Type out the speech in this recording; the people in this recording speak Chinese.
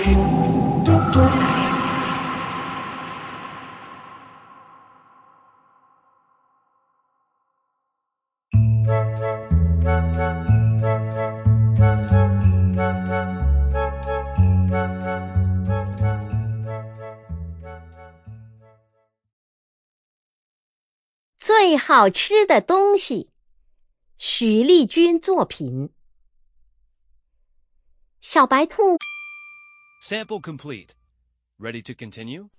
最好吃的东西，许丽君作品。小白兔 Sample complete. Ready to continue?